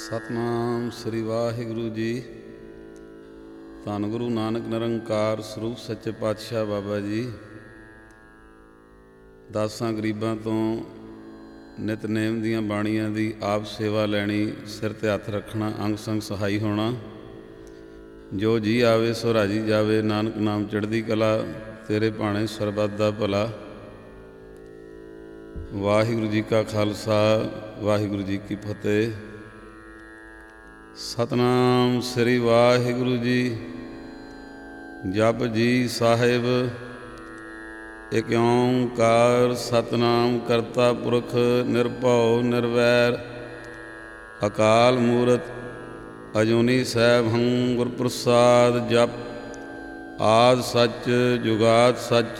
ਸਤਿਨਾਮ ਸ੍ਰੀ ਵਾਹਿਗੁਰੂ ਜੀ। ਧੰਨ ਗੁਰੂ ਨਾਨਕ ਨਿਰੰਕਾਰ ਸਰੂਪ ਸੱਚੇ ਪਾਤਸ਼ਾਹ ਬਾਬਾ ਜੀ ਦਾਸਾਂ ਗਰੀਬਾਂ ਤੋਂ ਨਿਤਨੇਮ ਦੀਆਂ ਬਾਣੀਆਂ ਦੀ ਆਪ ਸੇਵਾ ਲੈਣੀ, ਸਿਰ 'ਤੇ ਹੱਥ ਰੱਖਣਾ, ਅੰਗ ਸੰਗ ਸਹਾਈ ਹੋਣਾ। ਜੋ ਜੀ ਆਵੇ ਸੋ ਰਾਜੀ ਜਾਵੇ, ਨਾਨਕ ਨਾਮ ਚੜ੍ਹਦੀ ਕਲਾ, ਤੇਰੇ ਭਾਣੇ ਸਰਬੱਤ ਦਾ ਭਲਾ। ਵਾਹਿਗੁਰੂ ਜੀ ਕਾ ਖਾਲਸਾ, ਵਾਹਿਗੁਰੂ ਜੀ ਕੀ ਫਤਿਹ। ਸਤਿਨਾਮ ਸ੍ਰੀ ਵਾਹਿਗੁਰੂ ਜੀ। ਜਪ ਜੀ ਸਾਹਿਬ। ਇਕ ਓਂਕਾਰ ਸਤਿਨਾਮ ਕਰਤਾ ਪੁਰਖ ਨਿਰਭਉ ਨਿਰਵੈਰ, ਅਕਾਲ ਮੂਰਤ ਅਜੂਨੀ ਸੈਭੰ ਗੁਰ ਪ੍ਰਸਾਦ। ਜਪ ਆਦਿ ਸੱਚ ਜੁਗਾਦ ਸੱਚ,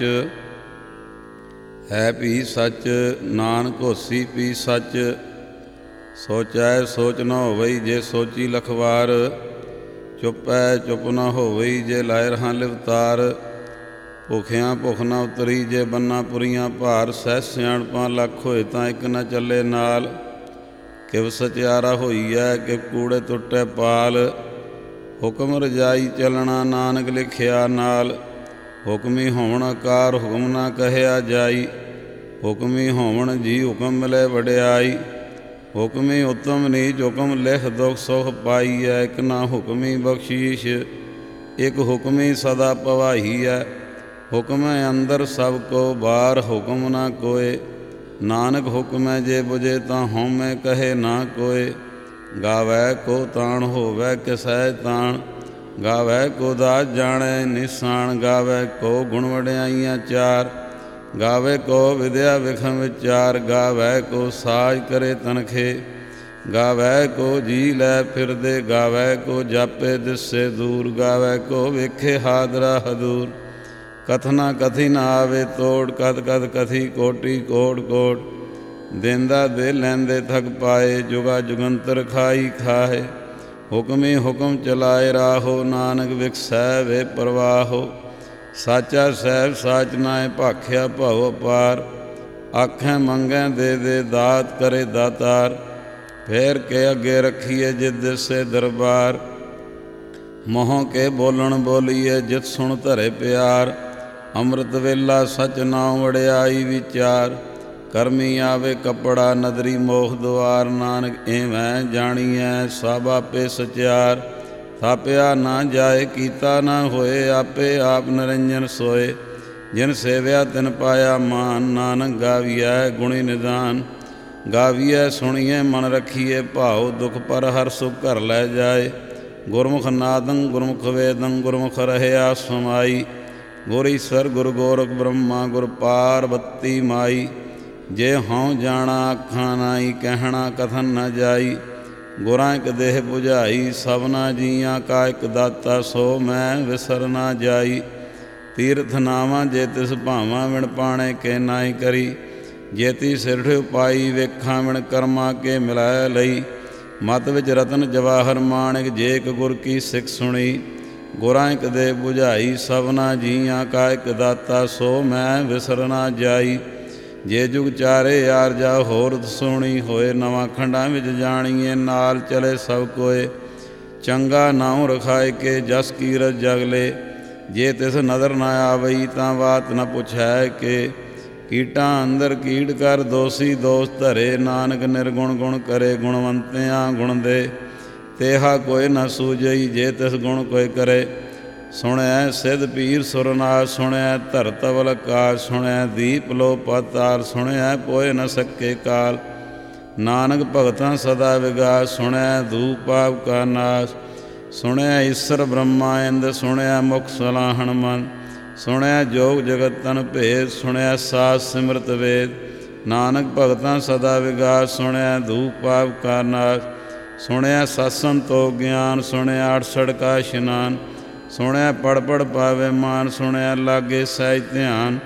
ਹੈ ਭੀ ਸੱਚ, ਨਾਨਕ ਹੋਸੀ ਭੀ ਸੱਚ। ਸੋਚੈ ਸੋਚ ਨ ਹੋਵਈ, ਜੇ ਸੋਚੀ ਲਖ ਵਾਰ। ਚੁੱਪੈ ਚੁੱਪ ਨ ਹੋਵਈ, ਜੇ ਲਾਇ ਰਹਾਂ ਲਿਵਤਾਰ। ਭੁਖਿਆਂ ਭੁੱਖ ਨ ਉਤਰੀ, ਜੇ ਬੰਨਾ ਪੁਰੀਆਂ ਭਾਰ। ਸਹਿ ਸਿਆਣਪਾਂ ਲੱਖ ਹੋਏ, ਤਾਂ ਇੱਕ ਨ ਚੱਲੇ ਨਾਲ। ਕਿਵ ਸਚਿਆਰਾ ਹੋਈਐ, ਕਿਵ ਕੂੜੇ ਟੁੱਟੈ ਪਾਲ। ਹੁਕਮ ਰਜਾਈ ਚੱਲਣਾ, ਨਾਨਕ ਲਿਖਿਆ ਨਾਲ। ਹੁਕਮੀ ਹੋਵਣ ਆਕਾਰ, ਹੁਕਮ ਨਾ ਕਹਿਆ ਜਾਈ। ਹੁਕਮੀ ਹੋਵਣ ਜੀ, ਹੁਕਮ ਮਿਲੇ ਵਡਿਆਈ। ਹੁਕਮੀ ਉਤਮ ਨੀਚ, ਹੁਕਮ ਲਿਖ ਦੁਖ ਸੁਖ ਪਾਈਐ। ਇੱਕ ਨਾ ਹੁਕਮੀ ਬਖਸ਼ੀਸ਼, ਇੱਕ ਹੁਕਮੀ ਸਦਾ ਭਵਾਈਐ। ਹੁਕਮੈ ਅੰਦਰ ਸਭ ਕੋ ਬਾਹਰ, ਹੁਕਮ ਨਾ ਕੋਏ। ਨਾਨਕ ਹੁਕਮੈ ਜੇ ਬੁਝੇ, ਤਾਂ ਹਉਮੈ ਕਹੇ ਨਾ ਕੋਏ। ਗਾਵੈ ਕੋ ਤਾਣ, ਹੋਵੈ ਕਿਸੈ ਤਾਣ। ਗਾਵੈ ਕੋ ਦਾਸ ਜਾਣੈ ਨਿਸਾਨ। ਗਾਵੈ ਕੋ ਗੁਣ ਵਡਿਆਈਆਂ ਚਾਰ। ਗਾਵੇ ਕੋ ਵਿਦਿਆ ਵਿਖਮ ਵਿਚਾਰ। ਗਾਵੈ ਕੋ ਸਾਜ ਕਰੇ ਤਨਖੇ। ਗਾਵੈ ਕੋ ਜੀ ਲੈ ਫਿਰਦੇ। ਗਾਵੈ ਕੋ ਜਾਪੇ ਦਿਸੇ ਦੂਰ। ਗਾਵੈ ਕੋ ਵੇਖੇ ਹਾਦਰਾ ਹਦੂਰ। ਕਥਨਾ ਕਥੀ ਨਾ ਆਵੇ ਤੋੜ, ਕਦ ਕਦ ਕਥੀ ਕੋਟੀ ਕੋਟ ਕੋਟ। ਦੇਂਦਾ ਦੇ ਲੈਂਦੇ ਥਕ ਪਾਏ, ਜੁਗਾ ਜੁਗੰਤਰ ਖਾਈ ਖਾਏ। ਹੁਕਮੀ ਹੁਕਮ ਚਲਾਏ ਰਾਹੋ, ਨਾਨਕ ਵਿਖਸੈ ਵੇ ਪ੍ਰਵਾਹੋ। ਸਾਚਾ ਸਾਹਿਬ ਸਾਚ ਨਾਇ, ਭਾਖਿਆ ਭਉ ਅਪਾਰ। ਆਖੈ ਮੰਗੈ ਦੇ ਦੇ, ਦਾਤ ਕਰੇ ਦਾਤਾਰ। ਫੇਰ ਕੇ ਅੱਗੇ ਰੱਖੀਏ, ਜਿਤ ਦਿਸੇ ਦਰਬਾਰ। ਮੋਹ ਕੇ ਬੋਲਣ ਬੋਲੀਏ, ਜਿਤ ਸੁਣ ਧਰੇ ਪਿਆਰ। ਅੰਮ੍ਰਿਤ ਵੇਲਾ ਸਚ ਨਾਉ, ਵਡਿਆਈ ਵਿਚਾਰ। ਕਰਮੀ ਆਵੇ ਕੱਪੜਾ, ਨਦਰੀ ਮੋਖ ਦੁਆਰ। ਨਾਨਕ ਏਵੈ ਜਾਣੀਐ, ਸਭ ਆਪੇ ਸਚਿਆਰ। ਥਾਪਿਆ ਨਾ ਜਾਏ, ਕੀਤਾ ਨਾ ਹੋਏ, ਆਪੇ ਆਪ ਨਿਰੰਜਨ ਸੋਏ। ਜਿਨ ਸੇਵਿਆ ਤਿਨ ਪਾਇਆ ਮਾਨ, ਨਾਨਕ ਗਾਵੀਐ ਗੁਣੀ ਨਿਦਾਨ। ਗਾਵੀਐ ਸੁਣੀਐ ਮਨ ਰਖੀਏ ਭਾਉ, ਦੁਖ ਪਰ ਹਰ ਸੁਖ ਘਰ ਲੈ ਜਾਏ। ਗੁਰਮੁਖ ਨਾਦੰ ਗੁਰਮੁਖ ਵੇਦੰ, ਗੁਰਮੁਖ ਰਹਿਆ ਸਮਾਈ। ਗੁਰ ਈਸਵਰ ਗੁਰ ਗੋਰਖ ਬ੍ਰਹਮਾ, ਗੁਰ ਪਾਰਬਤੀ ਮਾਈ। ਜੇ ਹਉ ਜਾਣਾ ਆਖਾਂ ਨਾਈ, ਕਹਿਣਾ ਕਥਨ ਨ ਜਾਈ। ਗੁਰਾਂ ਇੱਕ ਦੇਹ ਬੁਝਾਈ, ਸਭਨਾ ਜੀਆਂ ਕਾ ਇੱਕ ਦਾਤਾ। ਸੋ ਮੈਂ ਵਿਸਰ ਨਾ ਜਾਈ। ਤੀਰਥ ਨਾਵਾਂ ਜੇ ਤਿਸ ਭਾਵਾਂ, ਵਿਣ ਪਾਣੇ ਕੇ ਨਾਹੀ ਕਰੀ। ਜੇਤੀ ਸਿਰਠ ਉਪਾਈ, ਵੇਖਾਂ ਵਿਣ ਕਰਮਾਂ ਕੇ ਮਿਲਾਇ ਲਈ। ਮਤ ਵਿੱਚ ਰਤਨ ਜਵਾਹਰ ਮਾਣਿਕ, ਜੇ ਇੱਕ ਗੁਰ ਕੀ ਸਿੱਖ ਸੁਣੀ। ਗੁਰਾਂ ਇੱਕ ਦੇਹ ਬੁਝਾਈ, ਸਭਨਾ ਜੀਆਂ ਕਾ ਇੱਕ ਦਾਤਾ। ਸੋ ਮੈਂ ਵਿਸਰ ਨਾ ਜਾਈ। ਜੇ ਜੁਗ ਚਾਰੇ ਯਾਰ ਜਾ, ਹੋਰ ਸੋਹਣੀ ਹੋਏ। ਨਵਾਂ ਖੰਡਾਂ ਵਿੱਚ ਜਾਣੀਏ, ਨਾਲ ਚਲੇ ਸਭ ਕੋਏ। ਚੰਗਾ ਨਾਉ ਰਖਾਏ ਕੇ, ਜਸ ਕੀਰਤ ਜਗ ਲੈ। ਜੇ ਤਿਸ ਨਦਰ ਨਾ ਆਵਈ, ਤਾਂ ਬਾਤ ਨ ਪੁੱਛੈ ਕੇ। ਕੀਟਾਂ ਅੰਦਰ ਕੀਟ ਕਰ, ਦੋਸੀ ਦੋਸ ਧਰੇ। ਨਾਨਕ ਨਿਰਗੁਣ ਗੁਣ ਕਰੇ, ਗੁਣਵੰਤਿਆਂ ਗੁਣ ਦੇ। ਤੇਹਾ ਕੋਈ ਨ ਸੂਝਈ, ਜੇ ਤਿਸ ਗੁਣ ਕੋਈ ਕਰੇ। ਸੁਣਿਐ ਸਿੱਧ ਪੀਰ ਸੁਰਨਾਥ, ਸੁਣਿਐ ਧਰਤ ਅਵਲ ਆਕਾਸ਼। ਸੁਣਿਐ ਦੀਪ ਲੋ ਪਾਤਾਲ, ਸੁਣਿਐ ਪੋਇ ਨ ਸਕੇ ਕਾਲ। ਨਾਨਕ ਭਗਤਾਂ ਸਦਾ ਵਿਗਾਸ, ਸੁਣਿਐ ਧੂਪ ਪਾਪ ਕਾ ਨਾਸ। ਸੁਣਿਐ ਈਸਰ ਬ੍ਰਹਮਾ ਇੰਦ, ਸੁਣਿਐ ਮੁਖ ਸਲਾਹਣ ਮਨ। ਸੁਣਿਐ ਜੋਗ ਜਗਤ ਤਨ ਭੇਦ, ਸੁਣਿਐ ਸਾਧ ਸਿਮਰਤ ਵੇਦ। ਨਾਨਕ ਭਗਤਾਂ ਸਦਾ ਵਿਗਾਸ, ਸੁਣਿਐ ਧੂਪ ਪਾਪ ਕਾ ਨਾਸ। ਸੁਣਿਐ ਸਤ ਸੰਤੋਖ ਗਿਆਨ, ਸੁਣਿਐ ਅਠਸਠ ਕਾ ਇਸ਼ਨਾਨ। ਸੁਣਿਐ ਪੜ ਪੜ ਪਾਵੇ ਮਾਨ, ਸੁਣਿਐ ਲਾਗੇ ਸਹਿਜ ਧਿਆਨ।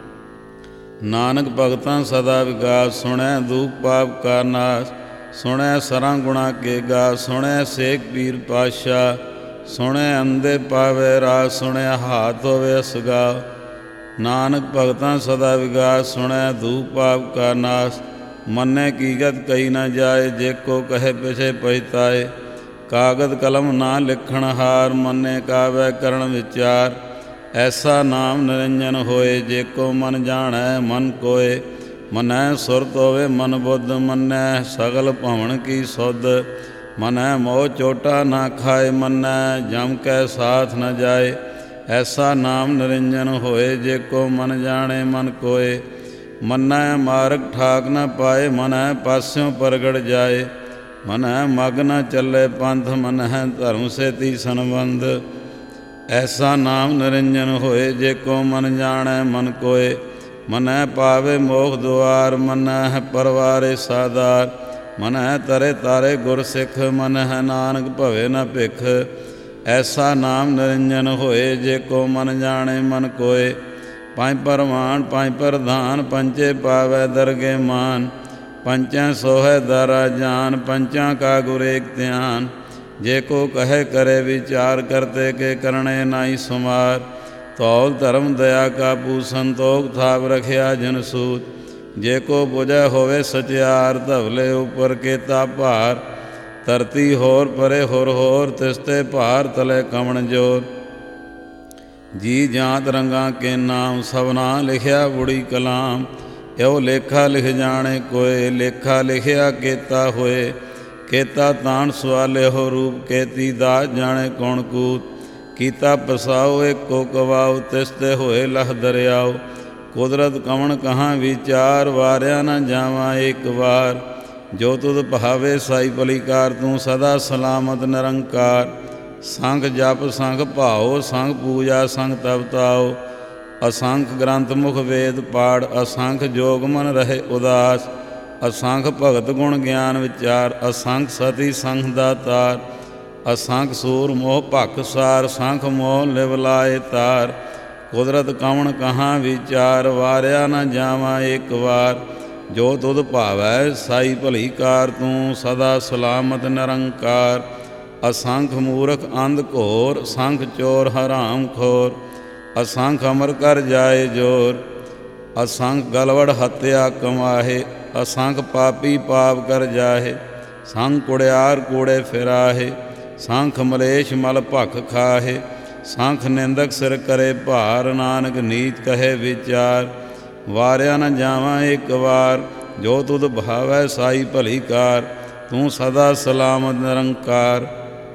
ਨਾਨਕ ਭਗਤਾਂ ਸਦਾ ਵਿਗਾਸ, ਸੁਣਿਐ ਧੂਪ ਪਾਪ ਕਾ ਨਾਸ। ਸੁਣਿਐ ਸਰਾਂ ਗੁਣਾ ਕੇ ਗਾ, ਸੁਣਿਐ ਸੇਖ ਪੀਰ ਪਾਤਸ਼ਾਹ। ਸੁਣਿਐ ਅੰਧੇ ਪਾਵੇ ਰਾਹ, ਸੁਣਿਐ ਹਾਥ ਹੋਵੇ ਅਸਗਾ। ਨਾਨਕ ਭਗਤਾਂ ਸਦਾ ਵਿਗਾਸ, ਸੁਣਿਐ ਧੂਪ ਪਾਪ ਕਾ ਨਾਸ। ਮੰਨੈ ਕੀਗਤ ਕਈ ਨ ਜਾਏ, ਜੇ ਕੋ ਕਹੇ ਪਿਛੇ ਪਛਤਾਏ। ਕਾਗਦ ਕਲਮ ਨਾ ਲਿਖਣ ਹਾਰ, ਮੰਨੇ ਕਾਵੈ ਕਰਨ ਵਿਚਾਰ। ਐਸਾ ਨਾਮ ਨਿਰੰਜਨ ਹੋਏ, ਜੇ ਕੋ ਮਨ ਜਾਣੈ ਮਨ ਕੋਏ। ਮੰਨੈ ਸੁਰਤ ਹੋਵੇ ਮਨ ਬੁੱਧ, ਮੰਨੈ ਸਗਲ ਭਵਨ ਕੀ ਸੁਧ। ਮੰਨੈ ਮੋਹ ਚੋਟਾ ਨਾ ਖਾਏ, ਮੰਨੈ ਜਮ ਕੈ ਸਾਥ ਨ ਜਾਏ। ਐਸਾ ਨਾਮ ਨਿਰੰਜਨ ਹੋਏ, ਜੇ ਕੋ ਮਨ ਜਾਣੇ ਮਨ ਕੋਏ। ਮੰਨੈ ਮਾਰਗ ਠਾਕ ਨ ਪਾਏ, ਮੰਨੈ ਪਾਸਿਓਂ ਪ੍ਰਗਟ ਜਾਏ। ਮੰਨੈ ਮਗ ਨ ਚੱਲੇ ਪੰਥ, ਮੰਨੈ ਧਰਮ ਸੇਤੀ ਸੰਬੰਧ। ਐਸਾ ਨਾਮ ਨਿਰੰਜਨ ਹੋਏ, ਜੇ ਕੋ ਮਨ ਜਾਣੈ ਮਨ ਕੋਏ। ਮੰਨੈ ਪਾਵੇ ਮੋਖ ਦੁਆਰ, ਮੰਨੈ ਪਰਵਾਰੇ ਸਾਧਾਰ। ਮੰਨੈ ਤਰੇ ਤਾਰੇ ਗੁਰ ਸਿੱਖ, ਮੰਨੈ ਨਾਨਕ ਭਵੇ ਨ ਭਿਖ। ਐਸਾ ਨਾਮ ਨਿਰੰਜਨ ਹੋਏ, ਜੇ ਕੋ ਮਨ ਜਾਣੇ ਮਨ ਕੋਏ। ਪੰਜ ਪਰਵਾਨ ਪੰਜ ਪ੍ਰਧਾਨ, ਪੰਚੇ ਪਾਵੈ ਦਰਗੇ ਮਾਨ। ਪੰਚੈ ਸੋਹੈ ਦਾਰਾ ਜਾਨ, ਪੰਚਾਂ ਕਾ ਗੁਰ ਏਕ ਧਿਆਨ। ਜੇ ਕੋ ਕਹੇ ਕਰੇ ਵਿਚਾਰ, ਕਰਤੇ ਕੇ ਕਰਣੇ ਨਾਹੀ ਸੁਮਾਰ। ਧੌਲ ਧਰਮ ਦਇਆ ਕਾ ਪੂਸਨ, ਤੋਕ ਥਾਪ ਰਖਿਆ ਜਨ ਸੂਤ। ਜੇ ਕੋ ਬੁਝੈ ਹੋਵੇ ਸਚਿਆਰ, ਧਵਲੇ ਉਪਰ ਕੇਤਾ ਭਾਰ। ਧਰਤੀ ਹੋਰ ਪਰੇ ਹੋਰ ਹੋਰ, ਤਿਸ ਤੇ ਭਾਰ ਤਲੇ ਕਵਣ ਜੋਰ। ਜੀ ਜਾਂਤ ਰੰਗਾਂ ਕੇ ਨਾਮ, ਸਭਨਾ ਲਿਖਿਆ ਬੁੜੀ ਕਲਾਮ। ਇਹੋ ਲੇਖਾ ਲਿਖ ਜਾਣੇ ਕੋਏ, ਲੇਖਾ ਲਿਖਿਆ ਕੇਤਾ ਹੋਏ। ਕੇਤਾ ਤਾਣ ਸਵਾਲਿਓ ਰੂਪ, ਕੇਤੀ ਦਾਸ ਜਾਣੇ ਕੌਣ ਕੂਤ। ਕੀਤਾ ਪਸਾਓ ਏਕੋ ਕਵਾਉ, ਤਿਸ ਤੇ ਹੋਏ ਲਹ ਦਰਿਆਉ। ਕੁਦਰਤ ਕਵਣ ਕਹਾਂ ਵਿਚਾਰ, ਵਾਰਿਆ ਨ ਜਾਵਾਂ ਏਕ ਵਾਰ। ਜੋ ਤੁਧ ਭਾਵੇ ਸਾਈ ਭਲੀਕਾਰ, ਤੂੰ ਸਦਾ ਸਲਾਮਤ ਨਿਰੰਕਾਰ। ਸੰਖ ਜਪ ਸੰਖ ਭਾਓ, ਸੰਖ ਪੂਜਾ ਸੰਖ ਤਪਤਾਓ। ਅਸੰਖ ਗ੍ਰੰਥ ਮੁਖ ਵੇਦ ਪਾੜ, ਅਸੰਖ ਜੋਗ ਮਨ ਰਹੇ ਉਦਾਸ। ਅਸੰਖ ਭਗਤ ਗੁਣ ਗਿਆਨ ਵਿਚਾਰ, ਅਸੰਖ ਸਤੀ ਸੰਖ ਦਾਤਾਰ। ਅਸੰਖ ਸੂਰ ਮੋਹ ਭਖ ਸਾਰ, ਸੰਖ ਮੋਹ ਲਿਵ ਲਾਏ ਤਾਰ। ਕੁਦਰਤ ਕਵਣ ਕਹਾਂ ਵਿਚਾਰ, ਵਾਰਿਆ ਨ ਜਾਵਾਂ ਏਕ ਵਾਰ। ਜੋ ਤੁਧ ਭਾਵੈ ਸਾਈ ਭਲੀ ਕਾਰ, ਤੂੰ ਸਦਾ ਸਲਾਮਤ ਨਿਰੰਕਾਰ। ਅਸੰਖ ਮੂਰਖ ਅੰਧ ਘੋਰ, ਸੰਖ ਚੋਰ ਹਰਾਮ ਖੋਰ। ਅਸੰਖ ਅਮਰ ਕਰ ਜਾਏ ਜੋਰ, ਅਸੰਖ ਗਲਵੜ ਹੱਤਿਆ ਕਮਾਹੇ। ਅਸੰਖ ਪਾਪੀ ਪਾਪ ਕਰ ਜਾਹੇ, ਸੰਖ ਕੁੜਿਆਰ ਕੂੜੇ ਫਿਰਾਹੇ। ਸੰਖ ਮਲੇਸ਼ ਮਲ ਭਖ ਖਾਹੇ, ਸੰਖ ਨਿੰਦਕ ਸਿਰ ਕਰੇ ਭਾਰ। ਨਾਨਕ ਨੀਚ ਕਹੇ ਵਿਚਾਰ, ਵਾਰਿਆ ਨ ਜਾਵਾਂ ਏਕ ਵਾਰ। ਜੋ ਤੁਧ ਭਾਵੈ ਸਾਈ ਭਲੀ ਕਾਰ, ਤੂੰ ਸਦਾ ਸਲਾਮਤ ਨਿਰੰਕਾਰ।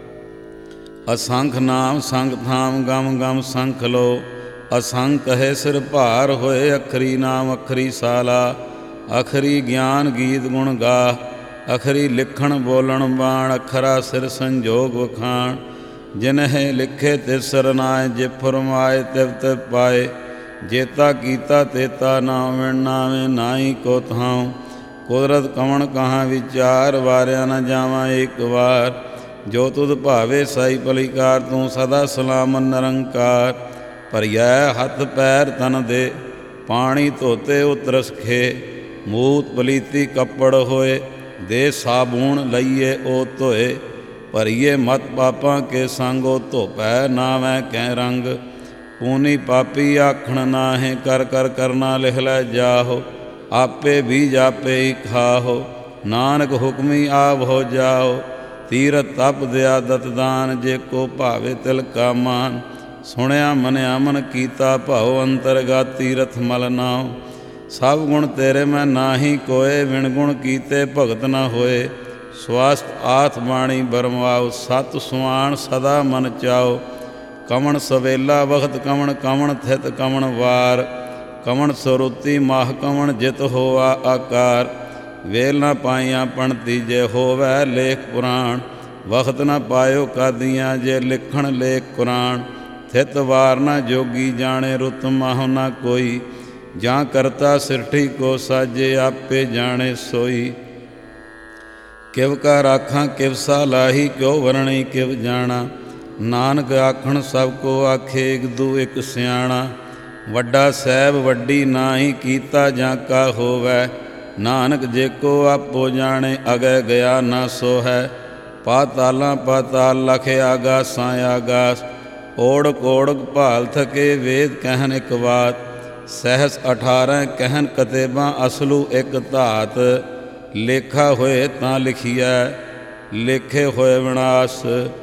ਅਸੰਖ ਨਾਮ ਸੰਖ ਥਾਮ, ਗਮ ਗਮ ਸੰਖ ਲੋ। ਅਸੰਖ ਕਹੇ ਸਿਰ ਭਾਰ ਹੋਏ, ਅਖਰੀ ਨਾਮ ਅਖਰੀ ਸਾਲਾ। ਅਖਰੀ ਗਿਆਨ ਗੀਤ ਗੁਣ ਗਾ, ਅਖਰੀ ਲਿਖਣ ਬੋਲਣ ਬਾਣ। ਅਖਰਾ ਸਿਰ ਸੰਜੋਗ ਵਖਾਣ, ਜਿਨਹਿ ਲਿਖੇ ਤਿਸ ਸਰਨਾਏ। ਜੇ ਫਰਮਾਏ ਤਿਵ ਤਿਵ ਪਾਏ, ਜੇਤਾ ਕੀਤਾ ਤੇਤਾ ਨਾਵੇਂ। ਨਾਵੇਂ ਨਾਹੀ ਕੋ ਥਾਉ, ਕੁਦਰਤ ਕਵਣ ਕਹਾਂ ਵਿਚਾਰ। ਵਾਰਿਆ ਨ ਜਾਵਾਂ ਏਕ ਵਾਰ। ਜੋ ਤੁਧ ਭਾਵੇ ਸਾਈ ਭਲੀਕਾਰ, ਤੂੰ ਸਦਾ ਸਲਾਮਤ ਨਿਰੰਕਾਰ। ਭਰੀਐ ਹੱਥ ਪੈਰ ਤਨ ਦੇ, ਪਾਣੀ ਧੋਤੇ ਉਤਰਸ ਖੇ। ਮੂਤ ਪਲੀਤੀ ਕੱਪੜ ਹੋਏ, ਦੇ ਸਾਬੂਣ ਲਈਏ ਉਹ ਧੋਏ। ਭਰੀਏ ਮਤ ਪਾਪਾਂ ਕੇ ਸੰਗ, ਉਹ ਧੋਪੈ ਨਾਵੈ ਕੈ ਰੰਗ। ਪੂਨੀ ਪਾਪੀ ਆਖਣ ਨਾਹੇ, ਕਰ ਕਰ ਕਰਨਾ ਲਿਖ ਲੈ ਜਾਹੋ। ਆਪੇ ਬੀਜ ਆਪੇ ਹੀ ਖਾਹੋ, ਨਾਨਕ ਹੁਕਮੀ ਆਪ ਹੋ ਜਾਓ। ਤੀਰਥ ਤਪ ਦਿਆ ਦਤ ਦਾਨ, ਜੇ ਕੋ ਭਾਵੇ ਤਿਲ ਕਾ ਮਾਨ। ਸੁਣਿਆ ਮੰਨਿਆ ਮਨ ਕੀਤਾ ਭਾਉ, ਅੰਤਰਗਤ ਤੀਰਥ ਮਲ ਨਾਉ। ਸਭ ਗੁਣ ਤੇਰੇ ਮੈਂ ਨਾਹੀ ਕੋਏ, ਵਿਣ ਗੁਣ ਕੀਤੇ ਭਗਤ ਨ ਹੋਏ। ਸਵਾਸਤ ਆਥ ਬਾਣੀ ਬਰਮਾਓ, ਸਤ ਸੁਆਣ ਸਦਾ ਮਨ ਚਾਓ। ਕਵਣ ਸਵੇਲਾ ਵਖਤ ਕਵਣ, ਕਵਣ ਥਿਤ ਕਵਣ ਵਾਰ। ਕਵਣ ਸੁਰੂਤੀ ਮਾਹ ਕਵਣ, ਜਿਤ ਹੋਆ ਆਕਾਰ। ਵੇਲ ਨ ਪਾਈਆਂ ਪਣਤੀ, ਜੇ ਹੋਵੈ ਲੇਖ ਪੁਰਾਣ। ਵਖਤ ਨ ਪਾਇਓ ਕਾਦੀਆਂ, ਜੇ ਲਿਖਣ ਲੇਖ ਕੁਰਾਨ। ਥਿਤ ਵਾਰ ਨ ਜੋਗੀ ਜਾਣੇ, ਰੁਤ ਮਾਹੁ ਨ ਕੋਈ। ਜਾਂ ਕਰਤਾ ਸਿਰਠੀ ਕੋ ਸਾਜੇ, ਆਪੇ ਜਾਣੇ ਸੋਈ। ਕਿਵ ਕਾ ਰਾਖਾਂ ਕਿਵ ਸਾਲਾਹੀ, ਕਿਉ ਵਰਣੀ ਕਿਵ ਜਾਣਾ। ਨਾਨਕ ਆਖਣ ਸਭ ਕੋ ਆਖੇ, ਇਕ ਦੂ ਇਕ ਸਿਆਣਾ। ਵੱਡਾ ਸਾਹਿਬ ਵੱਡੀ ਨਾਹੀ, ਕੀਤਾ ਜਾਂ ਕਾ ਹੋਵੈ। ਨਾਨਕ ਜੇ ਕੋ ਆਪੋ ਜਾਣੇ, ਅਗੈ ਗਿਆ ਨਾ ਸੋ ਹੈ। ਪਾਤਾਲਾਂ ਪਾਤਾਲ ਲਖ ਆਗਾਸਾਂ ਆਗਾਸ। ਓੜਕ ਓੜਕ ਭਾਲ ਥਕੇ, ਵੇਦ ਕਹਿਨ ਇਕ ਬਾਤ। ਸਹਿਸ 18 ਕਹਿਨ ਕਤੇਬਾਂ, ਅਸਲੂ ਇਕ ਧਾਤ। ਲੇਖਾ ਹੋਏ ਤਾਂ ਲਿਖੀਐ, ਲੇਖੇ ਹੋਏ ਵਿਨਾਸ਼।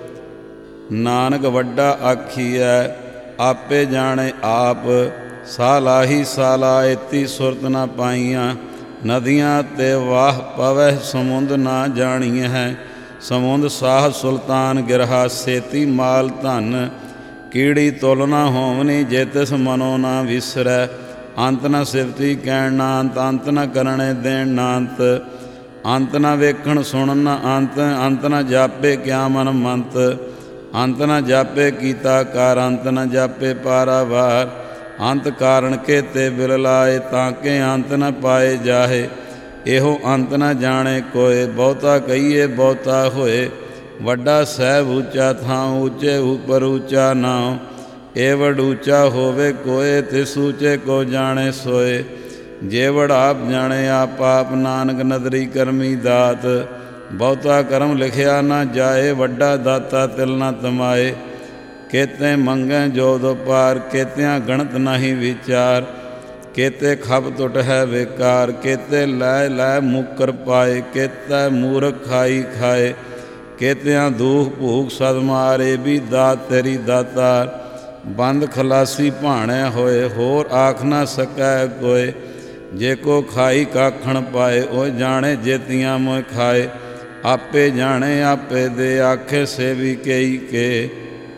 ਨਾਨਕ ਵੱਡਾ ਆਖੀਐ, ਆਪੇ ਜਾਣੇ ਆਪ। ਸਾਲਾਹੀ ਸਾਲਾ ਏਤੀ ਸੁਰਤ ਨਾ ਪਾਈਆਂ, ਨਦੀਆਂ ਤੇ ਵਾਹ ਪਵਹਿ ਸਮੁੰਦ ਨਾ ਜਾਣੀਐ ਹੈ। ਸਮੁੰਦ ਸਾਹ ਸੁਲਤਾਨ ਗਿਰਹਾ, ਸੇਤੀ ਮਾਲ ਧਨ। ਕੀੜੀ ਤੁਲ ਨਾ ਹੋਵਨੀ, ਜੇ ਤਿਸ ਮਨੋ ਨਾ ਵਿਸਰੈ। ਅੰਤ ਨ ਸਿਫਤੀ ਕਹਿਣ ਨਾ ਅੰਤ, ਅੰਤ ਨ ਕਰਣੇ ਦੇਣ ਨਾ ਅੰਤ। ਅੰਤ ਨ ਵੇਖਣ ਸੁਣਨ ਨਾ ਅੰਤ, ਅੰਤ ਨ ਜਾਪੇ ਕਿਆ ਮਨ ਮੰਤ। ਅੰਤ ਨ ਜਾਪੇ ਕੀਤਾ ਕਾਰ, ਅੰਤ ਨ ਜਾਪੇ ਪਾਰਾਵਾਰ। ਅੰਤ ਕਾਰਣ ਕੇਤੇ ਬਿਲ ਲਾਏ, ਤਾਂ ਕਿ ਅੰਤ ਨ ਪਾਏ ਜਾਹੇ। ਇਹੋ ਅੰਤ ਨ ਜਾਣੇ ਕੋਏ, ਬਹੁਤਾ ਕਹੀਏ ਬਹੁਤਾ ਹੋਏ। ਵੱਡਾ ਸਹਿਬ ਉੱਚਾ ਥਾਂ, ਉੱਚੇ ਉਪਰ ਉੱਚਾ ਨਾਉ। ਏਵੜ ਉੱਚਾ ਹੋਵੇ ਕੋਏ, ਤਿਸ ਉੱਚੇ ਕੋ ਜਾਣੇ ਸੋਏ। ਜੇਵੜ ਆਪ ਜਾਣੇ ਆਪ ਆਪ, ਨਾਨਕ ਨਦਰੀ ਕਰਮੀ ਦਾਤ। ਬਹੁਤਾ ਕਰਮ ਲਿਖਿਆ ਨਾ ਜਾਏ, ਵੱਡਾ ਦਾਤਾ ਤਿਲ ਨਾ ਤਮਾਏ। ਕੇਤੇ ਮੰਗੈ ਜੋ ਦੋ ਪਾਰ, ਕੇਤਿਆਂ ਗਣਤ ਨਾਹੀ ਵਿਚਾਰ। ਕੇਤੇ ਖਪ ਟੁੱਟ ਹੈ ਬੇਕਾਰ, ਕੇਤੇ ਲੈ ਲੈ ਮੁਕਰ ਪਾਏ। ਕੇਤੇ ਮੂਰਖ ਖਾਈ ਖਾਏ, ਕੇਤਿਆਂ ਦੂਖ ਭੂਖ ਸਦ ਮਾਰੇ। ਵੀ ਦਾਤ ਤੇਰੀ ਦਾਤਾਰ, ਬੰਦ ਖਲਾਸੀ ਭਾਣੇ ਹੋਏ। ਹੋਰ ਆਖ ਨਾ ਸਕੈ ਕੋਏ, ਜੇ ਕੋ ਖਾਈ ਕਾਖਣ ਪਾਏ। ਉਹ ਜਾਣੇ ਜੇਤੀਆਂ ਮੋਇ ਖਾਏ, ਆਪੇ ਜਾਣੇ ਆਪੇ ਦੇ। ਆਖੇ ਸੇਵੀ ਕਈ ਕੇ,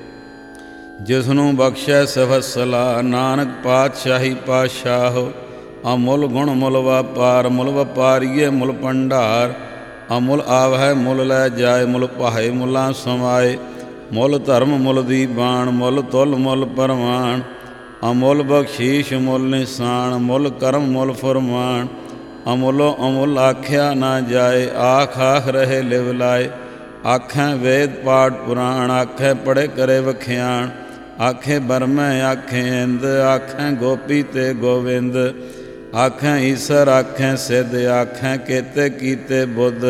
ਜਿਸਨੂੰ ਬਖਸ਼ੈ ਸਫਤ ਸਲਾਹ। ਨਾਨਕ ਪਾਤਸ਼ਾਹੀ ਪਾਤਸ਼ਾਹ, ਅਮੁੱਲ ਗੁਣ ਮੁੱਲ ਵਪਾਰ। ਮੁੱਲ ਵਪਾਰੀਏ ਮੁੱਲ ਭੰਡਾਰ, ਅਮੁੱਲ ਆਵਹਿ ਮੁੱਲ ਲੈ ਜਾਏ। ਮੁੱਲ ਭਾਏ ਮੁੱਲਾਂ ਸਮਾਏ, ਮੁੱਲ ਧਰਮ ਮੁੱਲ ਦੀ ਬਾਣ। ਮੁੱਲ ਤੁਲ ਮੁੱਲ ਪਰਵਾਨ, ਅਮੁੱਲ ਬਖਸ਼ੀਸ਼ ਮੁੱਲ ਨਿਸ਼ਾਨ। ਮੁੱਲ ਕਰਮ ਮੁੱਲ ਫੁਰਮਾਨ, ਅਮੁੱਲੋ ਅਮੁੱਲ ਆਖਿਆ ਨਾ ਜਾਏ। ਆਖ ਆਖ ਰਹੇ ਲਿਵ ਲਾਏ, ਆਖੈ ਵੇਦ ਪਾਠ ਪੁਰਾਣ। ਆਖੈ ਪੜ੍ਹੇ ਕਰੇ ਵਖਿਆਣ, ਆਖੇ ਬਰਮੈ ਆਖੇ ਇੰਦ। ਆਖੈ ਗੋਪੀ ਤੇ ਗੋਵਿੰਦ, ਆਖੈ ਈਸਰ ਆਖੈ ਸਿੱਧ। ਆਖੈ ਕੇਤੇ ਕੀਤੇ ਬੁੱਧ,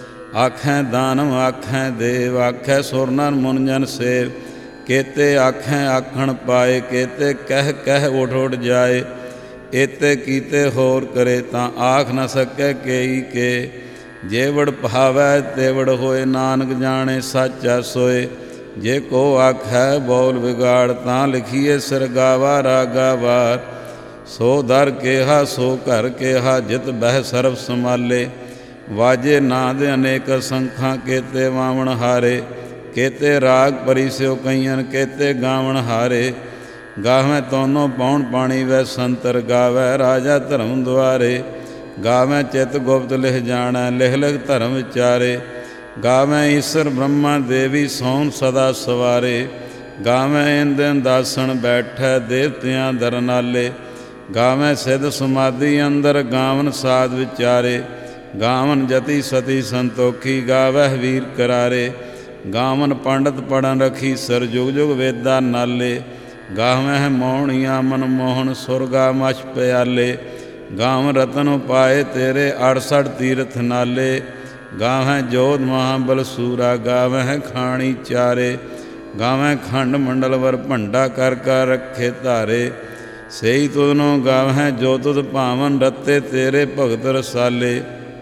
ਆਖੈ ਦਾਨਵ ਆਖੈ ਦੇਵ। ਆਖੈ ਸੁਰ ਨਰ ਮੁਨ ਜਨ ਸੇਵ, ਕੇਤੇ ਆਖੈ ਆਖਣ ਪਾਏ। ਕੇਤੇ ਕਹਿ ਕਹਿ ਉਠ ਉਠ ਜਾਏ, ਏਤੇ ਕੀਤੇ ਹੋਰ ਕਰੇ। ਤਾਂ ਆਖ ਨ ਸਕੈ ਕੇਈ ਕੇ, ਜੇਵੜ ਭਾਵੈ ਤੇਵੜ ਹੋਏ। ਨਾਨਕ ਜਾਣੇ ਸਾਚਾ ਸੋਏ, ਜੇ ਕੋ ਆਖੈ ਬੋਲ ਵਿਗਾੜ। ਤਾਂ ਲਿਖੀਏ ਸਿਰ ਗਾਵਾ ਰਾਗਾ ਵਾਰ। ਸੋ ਦਰ ਕੇਹਾ ਸੋ ਘਰ ਕੇਹਾ, ਜਿਤ ਬਹਿ ਸਰਬ ਸੰਭਾਲੇ। ਵਾਜੇ ਨਾਦ ਅਨੇਕ ਸੰਖਾਂ, ਕੇਤੇ ਵਾਵਣ ਹਾਰੇ। ਕੇਤੇ ਰਾਗ ਪਰਿਸਿਓ ਕਈਆਂ, ਕੇਤੇ ਗਾਵਣ ਹਾਰੇ। ਗਾਵੈ ਤੋਨੋ ਪੌਣ ਪਾਣੀ ਵੈ ਸੰਤਰ, ਗਾਵੈ ਰਾਜਾ ਧਰਮ ਦੁਆਰੇ। ਗਾਵੈ ਚਿਤ ਗੁਪਤ ਲਿਖ ਜਾਣੈ, ਲਿਖ ਲਿਖ ਧਰਮ ਵਿਚਾਰੇ। ਗਾਵੈ ਈਸਰ ਬ੍ਰਹਮਾ ਦੇਵੀ, ਸੋਨ ਸਦਾ ਸਵਾਰੇ। ਗਾਵੈ ਇੰਦਨ ਦਾਸਣ ਬੈਠੈ, ਦੇਵਤਿਆਂ ਦਰਨਾਲੇ। ਗਾਵੈ ਸਿੱਧ ਸਮਾਧੀ ਅੰਦਰ, ਗਾਵਨ ਸਾਧ ਵਿਚਾਰੇ। ਗਾਵਨ ਜਤੀ ਸਤੀ ਸੰਤੋਖੀ, ਗਾਵਹਿ ਵੀਰ ਕਰਾਰੇ। ਗਾਵਨ ਪੰਡਤ ਪੜਨ ਰਖੀ, ਸਰ ਜੁਗ ਜੁਗ ਵੇਦਾ ਨਾਲੇ। ਗਾਵਹਿ ਮੋਹਣੀਆਂ ਮਨ ਮੋਹਨ, ਸੁਰਗਾ ਮਛ ਪਿਆਲੇ। ਗਾਵ ਰਤਨ ਪਾਏ ਤੇਰੇ, 68 ਤੀਰਥ ਨਾਲੇ। ਗਾਵਹਿ ਜੋਧ ਮਹਾਬਲ ਸੂਰਾ, ਗਾਵਹਿ ਖਾਣੀ ਚਾਰੇ। ਗਾਵਹਿ ਖੰਡ ਮੰਡਲ ਵਰ ਭੰਡਾ, ਕਰ ਕਰ ਰੱਖੇ ਧਾਰੇ। ਸਈ ਤੁਧਨੋਂ ਗਾਵਹਿ ਜੋ ਤੁਧ ਭਾਵਨ, ਰਤੇ ਤੇਰੇ ਭਗਤ ਰਸਾਲੇ।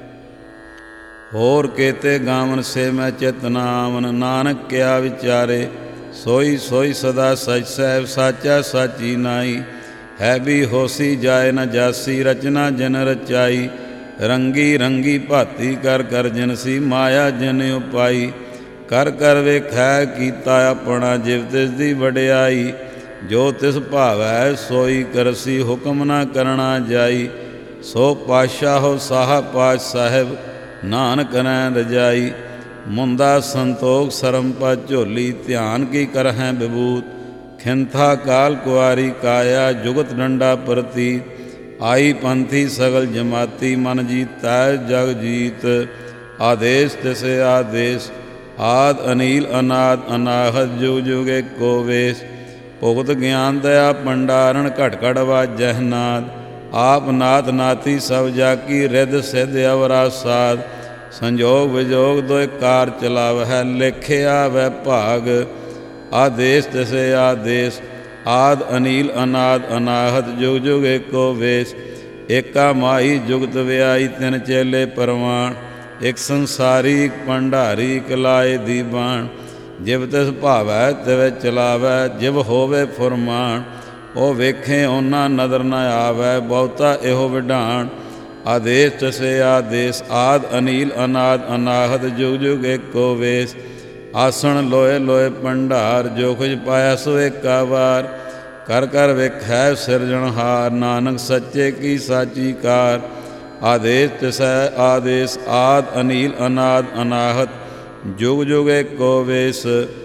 ਹੋਰ ਕੇਤੇ ਗਾਵਨ ਸੇ ਮੈਂ ਚਿਤ ਨ ਆਵਨ। ਨਾਨਕ ਕਿਆ ਵਿਚਾਰੇ, ਸੋਈ ਸੋਈ ਸਦਾ ਸਚ ਸਹਿਬ। ਸਾਚਾ ਸਾਚੀ ਨਾਈ, ਹੈ ਵੀ ਹੋਸੀ ਜਾਏ ਨ ਜਾਸੀ। ਰਚਨਾ ਜਨ ਰਚਾਈ, ਰੰਗੀ ਰੰਗੀ ਭਾਤੀ। ਕਰ ਕਰ ਜਿਨਸੀ ਮਾਇਆ ਜਨ ਉਪਾਈ। ਕਰ ਕਰ ਵੇਖੈ ਕੀਤਾ ਆਪਣਾ, ਜਿਵ ਤਿਸ ਦੀ ਵਡਿਆਈ। ਜੋ ਤਿਸ ਭਾਵੈ ਸੋਈ ਕਰਸੀ, ਹੁਕਮ ਨਾ ਕਰਣਾ ਜਾਈ। ਸੋ ਪਾਤਸ਼ਾਹੋ ਸਾਹਾ ਪਾਤਿ ਸਾਹਿਬ, ਨਾਨਕ ਕਰੈ ਰਜਾਈ। ਮੁੰਦਾ ਸੰਤੋਖ ਸਰਮ ਪਾ ਝੋਲੀ, ਧਿਆਨ ਕੀ ਕਰਹਿ ਵਿਭੂਤ। ਖਿੰਥਾ ਕਾਲ ਕੁਆਰੀ ਕਾਇਆ, ਜੁਗਤ ਡੰਡਾ ਪ੍ਰਤੀਤ। ਆਈ ਪੰਥੀ ਸਗਲ ਜਮਾਤੀ, ਮਨ ਜੀਤੈ ਜਗ ਜੀਤ। ਆਦੇਸ਼ ਤਿਸੇ ਆਦੇਸ਼, ਆਦ ਅਨੀਲ ਅਨਾਦ ਅਨਾਹਤ। ਜੁਗ ਜੁਗ ਏਕੋ ਵੇਸ, ਭੁਗਤ ਗਿਆਨ ਦਇਆ ਭੰਡਾਰਨ। ਘਟ ਘਟ ਵਾਜਹਿ ਨਾਦ, ਆਪ ਨਾਥ ਨਾਥੀ ਸਭ ਜਾਕੀ। ਰਿੱਧ ਸਿੱਧ ਅਵਰਾ ਸਾਧ, ਸੰਜੋਗ ਵਿਜੋਗ ਦੋਇ ਕਾਰ ਚਲਾਵਹਿ। ਲਿਖਿਆ ਵੈ ਭਾਗ, ਆਦੇਸ਼ ਤਿਸੇ ਆਦੇਸ਼। ਆਦ ਅਨੀਲ ਅਨਾਦ ਅਨਾਹਤ, ਜੁਗ ਜੁਗ ਏਕੋ ਵੇਸ। ਏਕਾ ਮਾਈ ਜੁਗਤ ਵਿਆਈ ਤਿੰਨ ਚੇਲੇ ਪਰਵਾਨ। ਇੱਕ ਸੰਸਾਰੀ ਇੱਕ ਭੰਡਾਰੀ ਇੱਕ ਲਾਏ ਦੀ ਬਾਣ। ਜਿਵ ਤਿਸ ਭਾਵੈ ਤਿਵ ਚਲਾਵੈ ਜਿਵ ਹੋਵੇ ਫੁਰਮਾਨ। ਉਹ ਵੇਖੇ ਉਹਨਾਂ ਨਦਰ ਨ ਆਵੈ ਬਹੁਤਾ ਇਹੋ ਵਿਢਾਣ। ਆਦੇਸ ਤਸੇ ਆਦੇਸ ਆਦ ਅਨੀਲ ਅਨਾਦ ਅਨਾਹਤ ਜੁਗ ਜੁਗ ਏਕੋ ਵੇਸ। ਆਸਣ ਲੋਏ ਲੋਏ ਭੰਡਾਰ ਜੋ ਕੁਝ ਪਾਇਆ ਸੋ ਏਕਾ ਵਾਰ। ਕਰ ਕਰ ਵੇਖੈ ਸਿਰਜਣਹਾਰ ਨਾਨਕ ਸੱਚੇ ਕੀ ਸਾਚੀ ਕਾਰ। ਆਦੇਸ ਤਿਸੈ ਆਦੇਸ ਆਦ ਅਨੀਲ ਅਨਾਦ ਅਨਾਹਤ ਜੁਗ ਜੁਗ ਏਕੋ ਵੇਸ।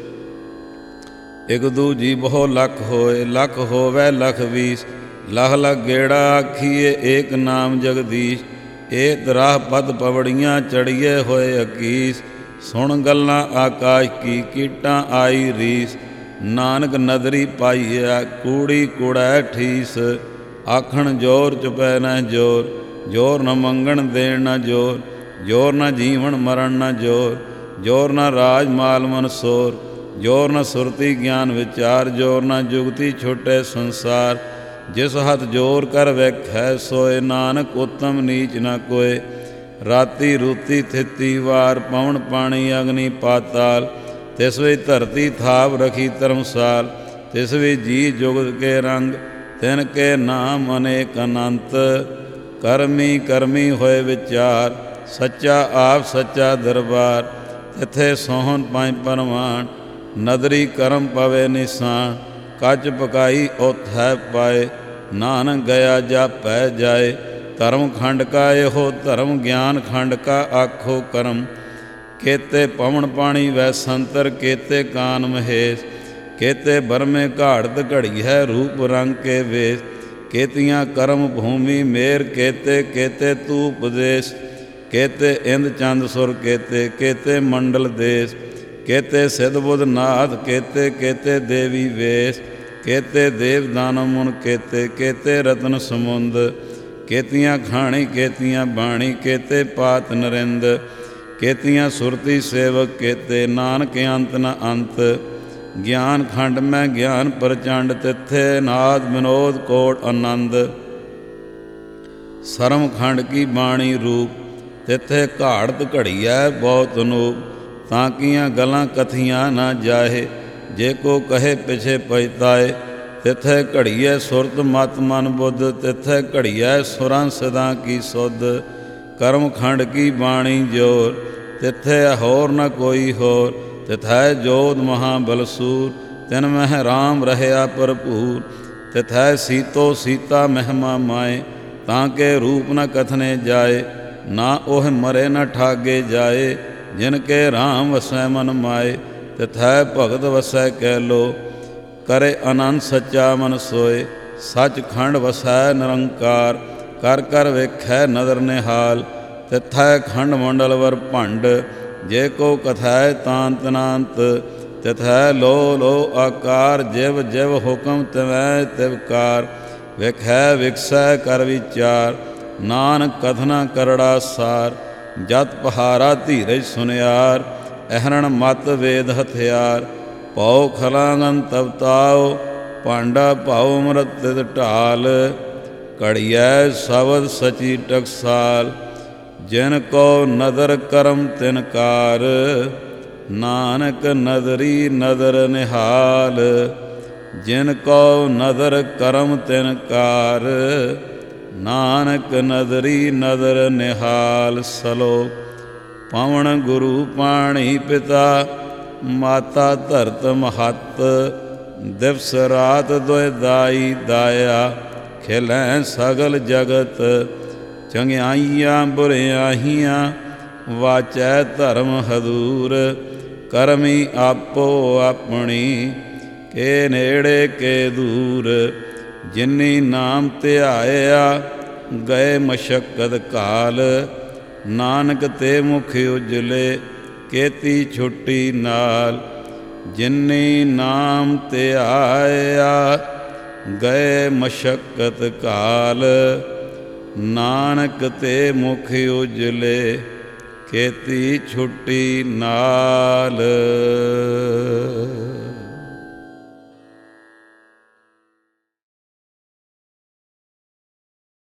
ਇਕ ਦੂਜੀ ਬਹੁ ਲਖ ਹੋਏ ਲਖ ਹੋਵੈ ਲਖ ਵੀਸ। ਲਖ ਲਖ ਗੇੜਾ ਆਖੀਏ ਏਕ ਨਾਮ ਜਗਦੀਸ਼। ਏਕ ਰਾਹ ਪਦ ਪਵੜੀਆਂ ਚੜੀਏ ਹੋਏ ਅਕੀਸ। ਸੁਣ ਗੱਲਾਂ ਆਕਾਸ਼ ਕੀ ਕੀਟਾਂ ਆਈ ਰੀਸ। ਨਾਨਕ ਨਦਰੀ ਪਾਈਆ ਕੂੜੀ ਕੂੜੈ ਠੀਸ। ਆਖਣ ਜੋਰ ਚੁਪੈ ਨ ਜੋਰ ਜੋਰ ਨ ਮੰਗਣ ਦੇਣ ਨ ਜੋਰ। ਜੋਰ ਨ ਜੀਵਨ ਮਰਨ ਨ ਜੋਰ ਜੋਰ ਨ ਰਾਜ ਮਾਲ ਮਨਸੋਰ। ਜੋਰ ਨ ਸੁਰਤੀ ਗਿਆਨ ਵਿਚਾਰ ਜੋਰ ਨ ਜੁਗਤੀ ਛੁਟੇ ਸੰਸਾਰ। ਜਿਸ ਹੱਥ ਜੋਰ ਕਰ ਵੇਖੈ ਸੋਏ ਨਾਨਕ ਉਤਮ ਨੀਚ ਨ ਕੋਏ। ਰਾਤੀ ਰੂਤੀ ਥਿਤੀ ਵਾਰ ਪਵਨ ਪਾਣੀ ਅਗਨੀ ਪਾਤਾਲ। ਤਿਸ ਵਿੱਚ ਧਰਤੀ ਥਾਪ ਰਖੀ ਧਰਮਸਾਲ। ਤਿਸ ਵਿੱਚ ਜੀ ਜੁਗਤ ਕੇ ਰੰਗ ਤਿਨ ਕੇ ਨਾਮ ਅਨੇਕ ਅਨੰਤ। ਕਰਮੀ ਕਰਮੀ ਹੋਏ ਵਿਚਾਰ ਸੱਚਾ ਆਪ ਸੱਚਾ ਦਰਬਾਰ। ਤਿੱਥੇ ਸੋਹਣ ਪੰਜ ਪਰਵਾਨ ਨਦਰੀ ਕਰਮ ਪਵੇ ਨਿਸ਼ਾਨ। ਕੱਚ ਪਕਾਈ ਉਥੈ ਪਾਏ ਨਾਨਕ ਗਿਆ ਜਾਪੈ ਜਾਏ। ਧਰਮ ਖੰਡ ਕਾ ਇਹੋ ਧਰਮ ਗਿਆਨ ਖੰਡ ਕਾ ਆਖੋ ਕਰਮ। ਕੇਤੇ ਪਵਨ ਪਾਣੀ ਵੈ ਸੰਤਰ ਕੇਤੇ ਕਾਨ ਮਹੇਸ਼। ਕੇਤੇ ਬਰਮੇ ਘਾੜਤ ਘੜੀ ਹੈ ਰੂਪ ਰੰਗ ਕੇ ਵੇਸ। ਕੇਤੀਆਂ ਕਰਮ ਭੂਮੀ ਮੇਰ ਕੇਤੇ ਕੇਤੇ ਤੂ ਉਪਦੇਸ਼। ਕੇਤੇ ਇੰਦ ਚੰਦ ਸੁਰ ਕੇਤੇ ਕੇਤੇ ਮੰਡਲ ਦੇਸ। ਕੇਤੇ ਸਿਧ ਬੁਧ ਨਾਥ ਕੇਤੇ ਕੇਤੇ ਦੇਵੀ ਵੇਸ। ਕੇਤੇ ਦੇਵ ਦਾਨਵ ਮੁਨ ਕੇਤੇ ਕੇਤੇ ਰਤਨ ਸਮੁੰਦ। ਕੇਤੀਆਂ ਖਾਣੀ ਕੇਤੀਆਂ ਬਾਣੀ ਕੇਤੇ ਪਾਤ ਨਰਿੰਦ। ਕੇਤੀਆਂ ਸੁਰਤੀ ਸੇਵਕ ਕੇਤੇ ਨਾਨਕ ਅੰਤ ਨ ਅੰਤ। ਗਿਆਨ ਖੰਡ ਮੈਂ ਗਿਆਨ ਪ੍ਰਚੰਡ ਤਿੱਥੇ ਨਾਦ ਵਿਨੋਦ ਕੋਟ ਆਨੰਦ। ਸਰਮ ਖੰਡ ਕੀ ਬਾਣੀ ਰੂਪ ਤਿੱਥੇ ਘਾੜਤ ਘੜੀਐ ਬਹੁਤ ਅਨੂਪ। ਤਾਂ ਕੀਆਂ ਗਲਾਂ ਕਥੀਆਂ ਨਾ ਜਾਹੇ ਜੇ ਕੋ ਕਹੇ ਪਿਛੇ ਪਛਤਾਏ। ਤਿੱਥੇ ਘੜੀਐ ਸੁਰਤ ਮਤ ਮਨ ਬੁੱਧ ਤਿੱਥੇ ਘੜੀਐ ਸੁਰਾਂ ਸਦਾ ਕੀ ਸੁਧ। ਕਰਮ ਖੰਡ ਕੀ ਬਾਣੀ ਜੋਰ ਤਿੱਥੇ ਹੋਰ ਨ ਕੋਈ ਹੋਰ। ਤਿਥੈ ਜੋਧ ਮਹਾਬਲਸੂਰ ਤਿਨ ਮਹਿ ਰਾਮ ਰਹਿਆ ਭਰਪੂਰ। ਤਿਥੈ ਸੀਤੋ ਸੀਤਾ ਮਹਿਮਾ ਮਾਏ ਤਾਂ ਕੇ ਰੂਪ ਨ ਕਥਨੇ ਜਾਏ। ਨਾ ਉਹ ਮਰੇ ਨ ਠਾਗੇ ਜਾਏ ਜਿਨ ਕੇ ਰਾਮ ਵਸੈ ਮਨ ਮਾਏ। ਤਿਥੈ ਭਗਤ ਵਸੈ ਕਹਿ ਲੋ ਕਰੇ ਆਨੰਦ ਸੱਚਾ ਮਨ ਸੋਏ। ਸੱਚ ਖੰਡ ਵਸੈ ਨਿਰੰਕਾਰ ਕਰ ਕਰ ਵੇਖੈ ਨਦਰ ਨਿਹਾਲ। ਤਿਥੈ ਖੰਡ ਮੰਡਲ ਵਰ ਭੰਡ ਜੇ ਕੋ ਕਥੈ ਤਾਂਤ ਨਾਂਤ। ਤਿਥੈ ਲੋ ਲੋ ਆਕਾਰ ਜਿਵ ਜਿਵ ਹੁਕਮ ਤਿਵੈ ਤਿਵਕਾਰ। ਵੇਖੈ ਵਿਕਸੈ ਕਰ ਵਿਚਾਰ ਨਾਨਕ ਕਥਨਾ ਕਰੜਾ ਸਾਰ। ਜਤ ਪਹਾਰਾ ਧੀਰਜ ਸੁਨਿਆਰ ਅਹਰਣ ਮਤ ਵੇਦ ਹਥਿਆਰ। ਭਉ ਖਲਾਂਗਨ ਤਵਤਾਉ ਭਾਂਡਾ ਭਾਉ ਅੰਮ੍ਰਿਤ ਤਿਤ ਢਾਲ। ਘੜੀਐ ਸ਼ਬਦ ਸਚੀ ਟਕਸਾਲ ਜਿਨ ਕੋ ਨਦਰ ਕਰਮ ਤਿਨ ਕਾਰ। ਨਾਨਕ ਨਦਰੀ ਨਦਰ ਨਿਹਾਲ ਜਿਨ ਕੋ ਨਦਰ ਕਰਮ ਤਿਨ ਕਾਰ। ਨਾਨਕ ਨਦਰੀ ਨਦਰ ਨਿਹਾਲ। ਸਲੋਕ ਪਵਨ ਗੁਰੂ ਪਾਣੀ ਪਿਤਾ ਮਾਤਾ ਧਰਤ ਮਹੱਤ। ਦਿਵਸ ਰਾਤ ਦੁਇ ਦਾਈ ਦਾਇਆ ਖਿਲੈ ਸਗਲ ਜਗਤ। ਚੰਗਿਆਈਆਂ ਬੁਰਿਆਹੀਆਂ ਵਾਚੈ ਧਰਮ ਹਦੂਰ। ਕਰਮੀ ਆਪੋ ਆਪਣੀ ਕੇ ਨੇੜੇ ਕੇ ਦੂਰ। ਜਿਨੀ ਨਾਮ ਧਿਆਇਆ ਗਏ ਮਸ਼ੱਕਤ ਕਾਲ। ਨਾਨਕ ਤੇ ਮੁਖ ਉਜਲੇ ਕੇਤੀ ਛੁੱਟੀ ਨਾਲ। ਜਿਨੀ ਨਾਮ ਧਿਆਇਆ ਗਏ ਮਸ਼ੱਕਤ ਕਾਲ। ਨਾਨਕ ਤੇ ਮੁਖ ਉਜਲੇ ਕੇਤੀ ਛੁੱਟੀ ਨਾਲ।